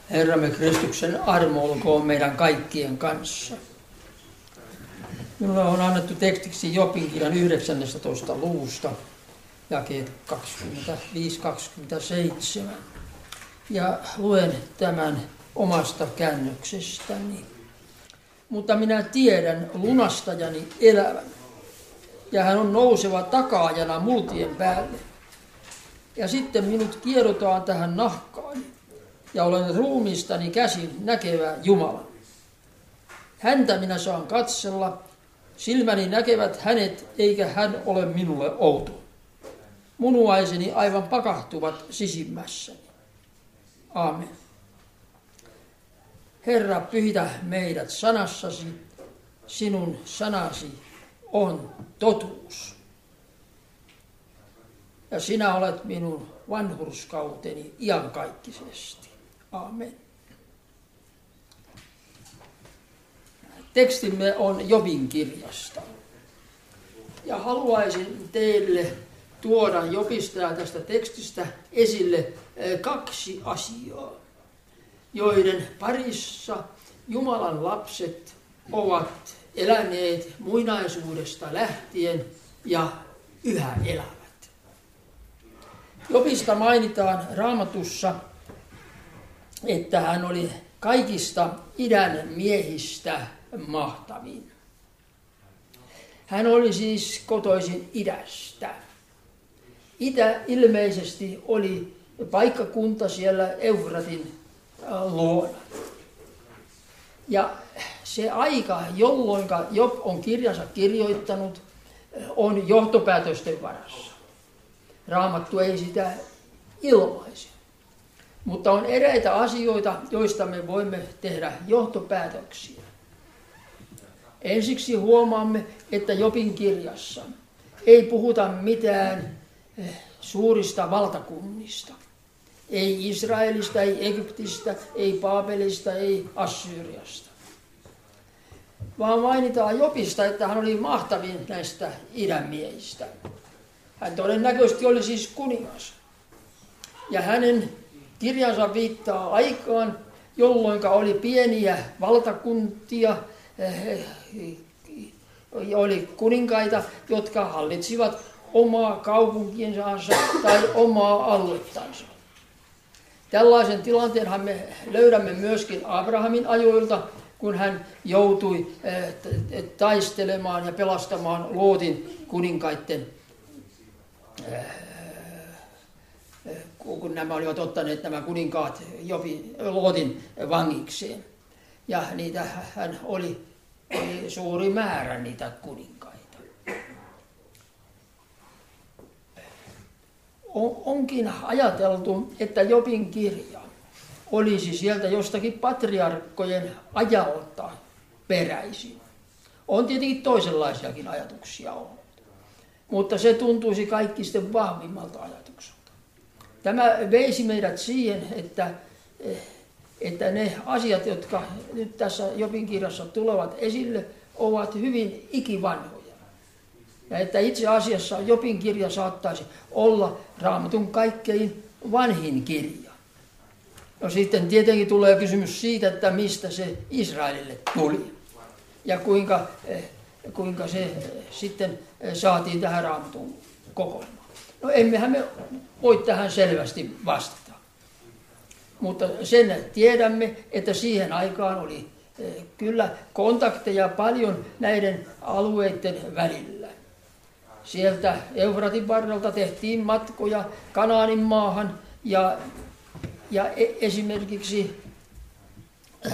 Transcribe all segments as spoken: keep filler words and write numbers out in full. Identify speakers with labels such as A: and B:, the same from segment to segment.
A: Herramme Kristuksen armo olkoon meidän kaikkien kanssa. Minulle on annettu tekstiksi Jobin kirjan yhdeksästoista luvusta, jakeet kaksikymmentäviisi kaksikymmentäseitsemän. Ja luen tämän omasta käännöksestäni. Mutta minä tiedän lunastajani elävän, ja hän on nouseva takaajana multien päälle. Ja sitten minut kiedotaan tähän nahkaani, ja olen ruumistani käsin näkevä Jumala. Häntä minä saan katsella, silmäni näkevät hänet, eikä hän ole minulle outo. Munuaiseni aivan pakahtuvat sisimmässäni. Aamen. Herra, pyhitä meidät sanassasi, sinun sanasi on totuus. Ja sinä olet minun vanhurskauteni iankaikkisesti. Aamen. Tekstimme on Jobin kirjasta. Ja haluaisin teille tuoda Jobista ja tästä tekstistä esille kaksi asiaa, joiden parissa Jumalan lapset ovat eläneet muinaisuudesta lähtien ja yhä elävät. Jobista mainitaan Raamatussa, että hän oli kaikista idän miehistä mahtavin. Hän oli siis kotoisin idästä. Itä ilmeisesti oli paikkakunta siellä Eufratin luona. Ja se aika, jolloin Job on kirjansa kirjoittanut, on johtopäätösten varassa. Raamattu ei sitä ilmaise. Mutta on eräitä asioita, joista me voimme tehdä johtopäätöksiä. Ensiksi huomaamme, että Jobin kirjassa ei puhuta mitään suurista valtakunnista. Ei Israelista, ei Egyptistä, ei Baabelista, ei Assyriasta. Vaan mainitaan Jobista, että hän oli mahtavin näistä idänmiehistä. Hän todennäköisesti oli siis kuningas. Ja hänen kirjansa viittaa aikaan, jolloin oli pieniä valtakuntia, oli kuninkaita, jotka hallitsivat omaa kaupunkiansa tai omaa aluettansa. Tällaisen tilanteenhan me löydämme myöskin Abrahamin ajoilta, kun hän joutui taistelemaan ja pelastamaan Lootin kuninkaiden, kun nämä olivat ottaneet nämä kuninkaat Jobin, Lootin vangikseen. Ja niitä hän oli, oli suuri määrä niitä kuninkaita. Onkin ajateltu, että Jobin kirja olisi sieltä jostakin patriarkkojen ajalta peräisin. On tietenkin toisenlaisiakin ajatuksia ollut, mutta se tuntuisi kaikista vahvimmalta ajatukselta. Tämä veisi meidät siihen, että, että ne asiat, jotka nyt tässä Jobin kirjassa tulevat esille, ovat hyvin ikivanhoja. Ja että itse asiassa Jobin kirja saattaisi olla Raamatun kaikkein vanhin kirja. No sitten tietenkin tulee kysymys siitä, että mistä se Israelille tuli. Ja kuinka, kuinka se sitten saatiin tähän Raamatun kokoelmaan. No emmehän me voi tähän selvästi vastata. Mutta sen tiedämme, että siihen aikaan oli kyllä kontakteja paljon näiden alueiden välillä. Sieltä Eufratin varrelta tehtiin matkoja Kanaanin maahan ja, ja esimerkiksi äh,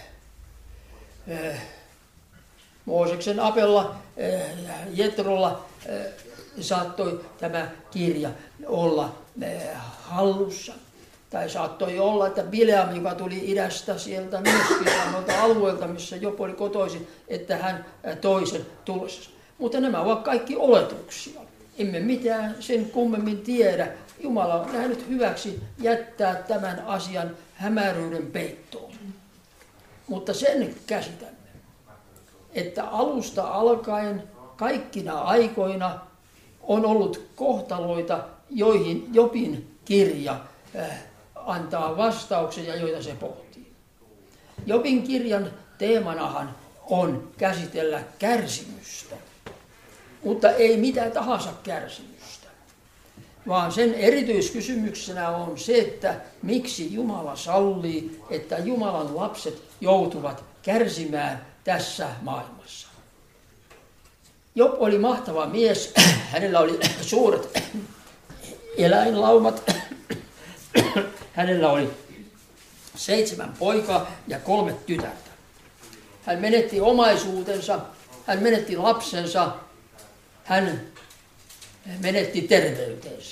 A: äh, Mooseksen apella äh, Jetrolla äh, saattoi tämä kirja olla äh, hallussa. Tai saattoi olla, että Bileam, joka tuli idästä sieltä myöskin samalta alueelta, missä Job oli kotoisin, että hän äh, toi sen tullessa. Mutta nämä ovat kaikki oletuksia. Emme mitään sen kummemmin tiedä. Jumala on nähnyt hyväksi jättää tämän asian hämäryyden peittoon. Mutta sen käsitämme, että alusta alkaen kaikkina aikoina on ollut kohtaloita, joihin Jobin kirja antaa vastauksen ja joita se pohtii. Jobin kirjan teemanahan on käsitellä kärsimystä, mutta ei mitään tahansa kärsimystä, vaan sen erityiskysymyksenä on se, että miksi Jumala sallii, että Jumalan lapset joutuvat kärsimään tässä maailmassa. Job oli mahtava mies, hänellä oli suuret eläinlaumat, hänellä oli seitsemän poikaa ja kolme tytärtä. Hän menetti omaisuutensa, hän menetti lapsensa, hän menetti terveytensä.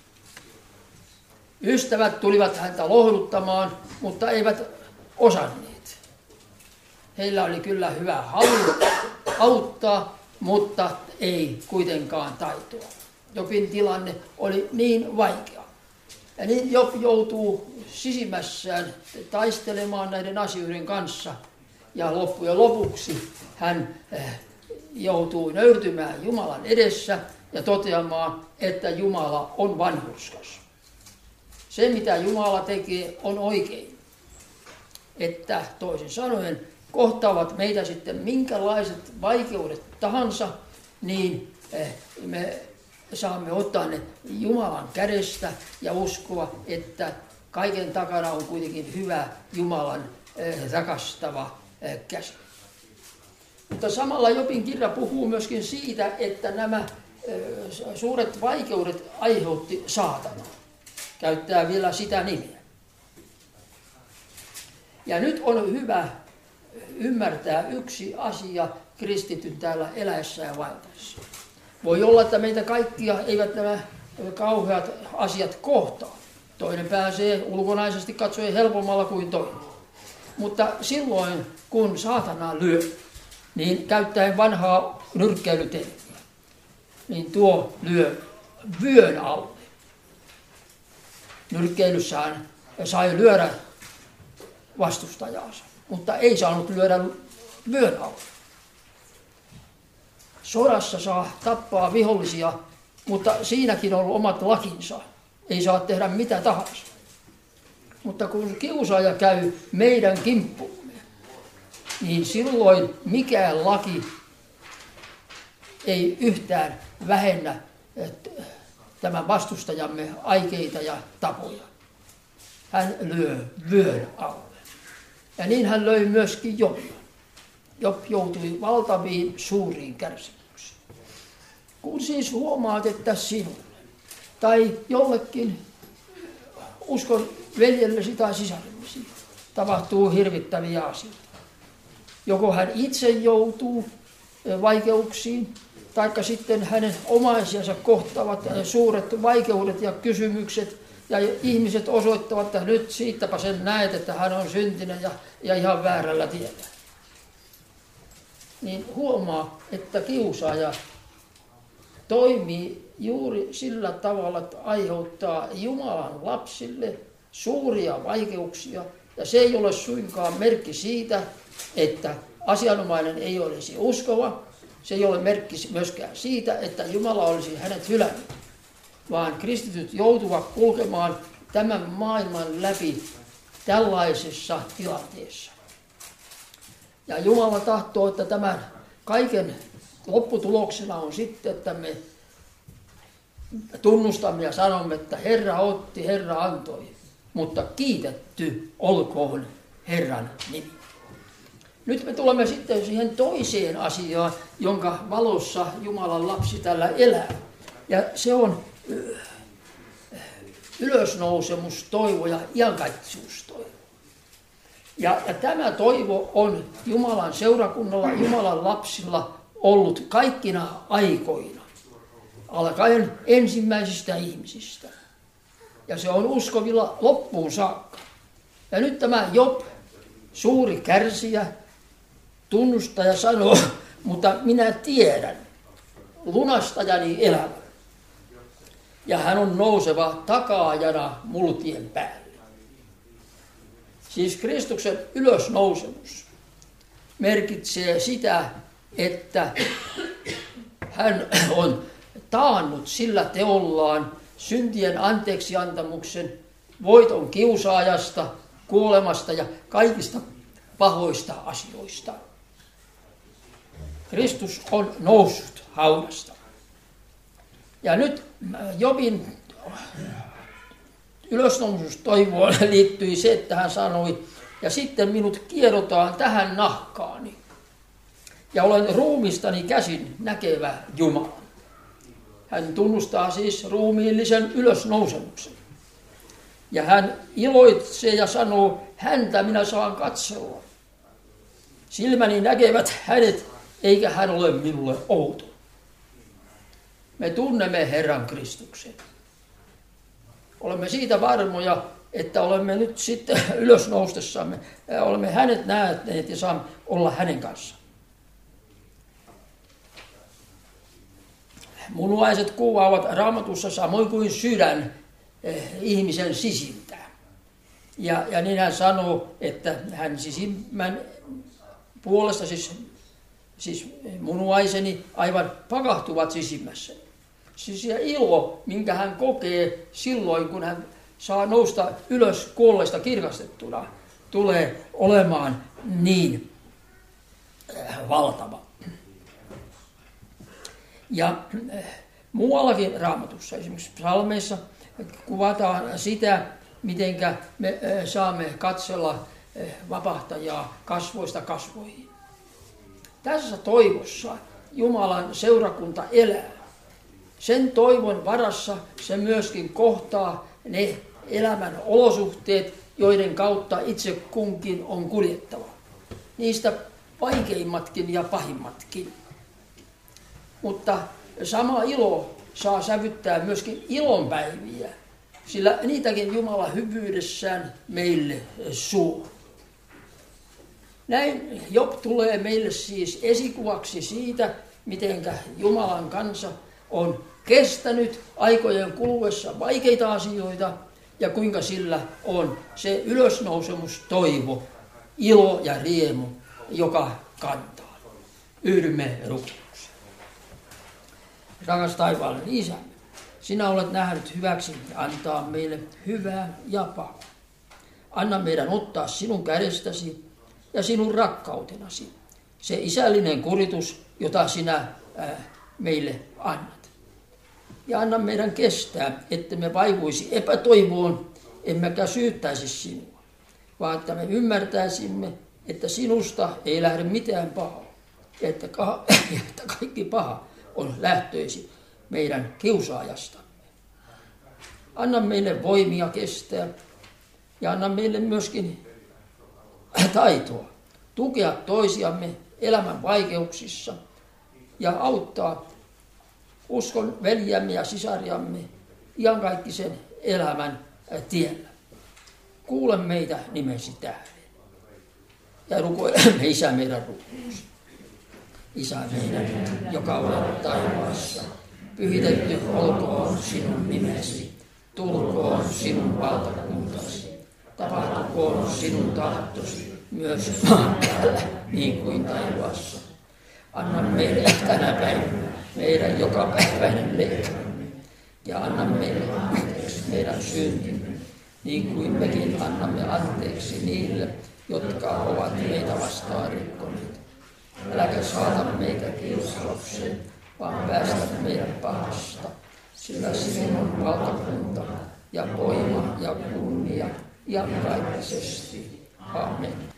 A: Ystävät tulivat häntä lohduttamaan, mutta eivät osanneet. Heillä oli kyllä hyvä halu auttaa, mutta ei kuitenkaan taitoa. Jobin tilanne oli niin vaikea. Ja niin Job joutuu sisimmässään taistelemaan näiden asioiden kanssa. Ja loppujen lopuksi hän joutuu nöyrtymään Jumalan edessä ja toteamaan, että Jumala on vanhurskas. Se, mitä Jumala tekee, on oikein. Että toisin sanoen kohtaavat meitä sitten minkälaiset vaikeudet tahansa, niin me saamme ottaa ne Jumalan kädestä ja uskoa, että kaiken takana on kuitenkin hyvä Jumalan rakastava käsi. Mutta samalla Jobin kirja puhuu myöskin siitä, että nämä suuret vaikeudet aiheutti saatana. Käyttää vielä sitä nimeä. Ja nyt on hyvä ymmärtää yksi asia kristityn täällä eläessä ja vaeltaessa. Voi olla, että meitä kaikkia eivät nämä kauheat asiat kohtaa. Toinen pääsee ulkonaisesti katsoen helpommalla kuin toinen. Mutta silloin, kun saatana lyö, niin käyttäen vanhaa nyrkkeilytermiä, niin tuo lyö vyön alle. Nyrkkeilyssään sai lyödä vastustajaansa, mutta ei saanut lyödä vyön alle. Sodassa saa tappaa vihollisia, mutta siinäkin on ollut omat lakinsa. Ei saa tehdä mitä tahansa. Mutta kun kiusaaja käy meidän kimppuumme, niin silloin mikään laki ei yhtään vähennä tämän vastustajamme aikeita ja tapoja. Hän lyö vyön alle. Ja niin hän löi myöskin Jobia. Job joutui valtaviin suuriin kärsimyksiin. Kun siis huomaat, että sinulle tai jollekin uskon veljellesi tai sisarellesi tapahtuu hirvittäviä asioita. Joko hän itse joutuu vaikeuksiin, taikka sitten hänen omaisiansa kohtaavat suuret vaikeudet ja kysymykset, ja ihmiset osoittavat, että nyt siitäpä sen näet, että hän on syntinen ja, ja ihan väärällä tiellä. Niin huomaa, että kiusaaja toimii juuri sillä tavalla, että aiheuttaa Jumalan lapsille suuria vaikeuksia, ja se ei ole suinkaan merkki siitä, että asianomainen ei olisi uskova, se ei ole merkki myöskään siitä, että Jumala olisi hänet hylännyt, vaan kristityt joutuvat kulkemaan tämän maailman läpi tällaisessa tilanteessa. Ja Jumala tahtoo, että tämän kaiken lopputuloksena on sitten, että me tunnustamme ja sanomme, että Herra otti, Herra antoi, mutta kiitetty olkoon Herran nimi. Nyt me tulemme sitten siihen toiseen asiaan, jonka valossa Jumalan lapsi täällä elää. Ja se on ylösnousemus, toivo ja iankaikkisuustoivo. Ja, ja tämä toivo on Jumalan seurakunnalla, Jumalan lapsilla ollut kaikkina aikoina, alkaen ensimmäisistä ihmisistä. Ja se on uskovilla loppuun saakka. Ja nyt tämä Job, suuri kärsijä, tunnustaja sanoo, mutta minä tiedän lunastajani elämän. Ja hän on nouseva takaajana multien päälle. Siis Kristuksen ylösnousemus merkitsee sitä, että hän on taannut sillä teollaan syntien anteeksiantamuksen voiton kiusaajasta, kuolemasta ja kaikista pahoista asioista. Kristus on noussut haudasta. Ja nyt Jobin ylösnousustoivoon liittyi se, että hän sanoi, ja sitten minut kiedotaan tähän nahkaani. Ja olen ruumistani käsin näkevä Jumala. Hän tunnustaa siis ruumiillisen ylösnousemuksen. Ja hän iloitsee ja sanoo, häntä minä saan katsella. Silmäni näkevät hänet, eikä hän ole minulle outo. Me tunnemme Herran Kristuksen. Olemme siitä varmoja, että olemme nyt sitten ylösnoustessamme, olemme hänet nähneet ja saamme olla hänen kanssaan. Munuaiset kuvaavat Raamatussa samoin kuin sydän eh, ihmisen sisintä. Ja, ja niin hän sanoo, että hän sisimmän puolesta, siis, siis munuaiseni, aivan pakahtuvat sisimmässäni. Siis ja ilo, minkä hän kokee silloin, kun hän saa nousta ylös kuolleista kirkastettuna, tulee olemaan niin valtava. Ja muuallakin Raamatussa, esimerkiksi psalmeissa, kuvataan sitä, miten me saamme katsella vapahtajaa kasvoista kasvoihin. Tässä toivossa Jumalan seurakunta elää. Sen toivon varassa se myöskin kohtaa ne elämän olosuhteet, joiden kautta itse kunkin on kuljettava. Niistä vaikeimmatkin ja pahimmatkin. Mutta sama ilo saa sävyttää myöskin ilonpäiviä, sillä niitäkin Jumala hyvyydessään meille suo. Näin Job tulee meille siis esikuvaksi siitä, miten Jumalan kansa on kestänyt aikojen kuluessa vaikeita asioita ja kuinka sillä on se ylösnousemustoivo, ilo ja riemu, joka kantaa. Yhdymme rukoukseen. Rakas taivaallinen Isä, sinä olet nähnyt hyväksi antaa meille hyvää ja pahaa. Anna meidän ottaa sinun kädestäsi ja sinun rakkautenasi, se isällinen kuritus, jota sinä ää, meille annat. Ja anna meidän kestää, että me vaivuisi epätoivoon, emmekä syyttäisi sinua, vaan että me ymmärtäisimme, että sinusta ei lähde mitään pahaa, ja että, ka- että kaikki paha on lähtöisin meidän kiusaajastamme. Anna meille voimia kestää ja anna meille myöskin taitoa tukea toisiamme elämän vaikeuksissa ja auttaa uskon veljiämme ja sisariamme iankaikkisen elämän tiellä. Kuule meitä nimesi tähden ja rukoilemme Isä meidän rukous. Isä meidän, joka olet taivaassa, pyhitetty olkoon sinun nimesi, tulkoon sinun valtakuntasi, tapahtukoon sinun tahtosi myös maan päällä niin kuin taivaassa. Anna meille tänä päivänä meidän jokapäiväinen leipämme ja anna meille anteeksi meidän syntimme, niin kuin mekin annamme anteeksi niille, jotka ovat meitä vastaan rikkoneet. Äläkä saata meitä kiusaukseen, vaan päästä meidän pahasta, sillä sinun on valtakunta ja voima ja kunnia iankaikkisesti. Amen.